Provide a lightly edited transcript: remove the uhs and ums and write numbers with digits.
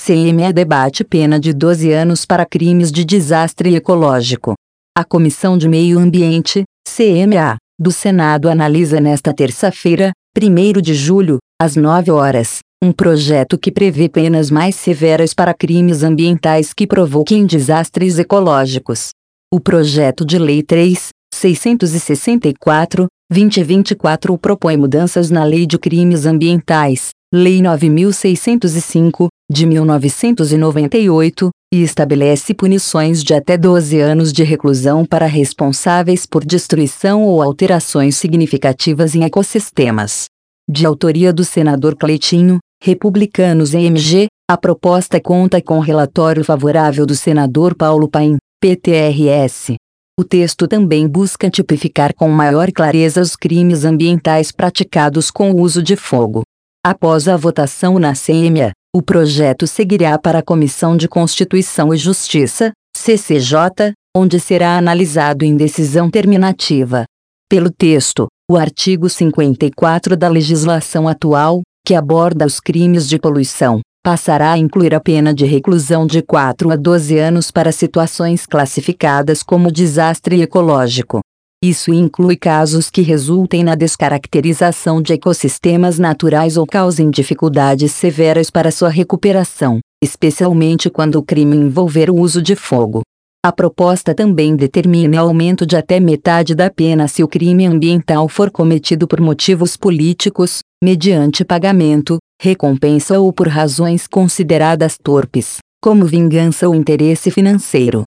CMA debate pena de 12 anos para crimes de desastre ecológico. A Comissão de Meio Ambiente, CMA, do Senado analisa nesta terça-feira, 1º de julho, às 9 horas, um projeto que prevê penas mais severas para crimes ambientais que provoquem desastres ecológicos. O projeto de lei 3.664/2024 propõe mudanças na Lei de Crimes Ambientais, Lei 9.605, de 1998, e estabelece punições de até 12 anos de reclusão para responsáveis por destruição ou alterações significativas em ecossistemas. De autoria do senador Cleitinho, Republicanos e MG, a proposta conta com relatório favorável do senador Paulo Paim, PTRS. O texto também busca tipificar com maior clareza os crimes ambientais praticados com o uso de fogo. Após a votação na CMA, o projeto seguirá para a Comissão de Constituição e Justiça, CCJ, onde será analisado em decisão terminativa. Pelo texto, o artigo 54 da legislação atual, que aborda os crimes de poluição, passará a incluir a pena de reclusão de 4 a 12 anos para situações classificadas como desastre ecológico. Isso inclui casos que resultem na descaracterização de ecossistemas naturais ou causem dificuldades severas para sua recuperação, especialmente quando o crime envolver o uso de fogo. A proposta também determina aumento de até metade da pena se o crime ambiental for cometido por motivos políticos, mediante pagamento, recompensa ou por razões consideradas torpes, como vingança ou interesse financeiro.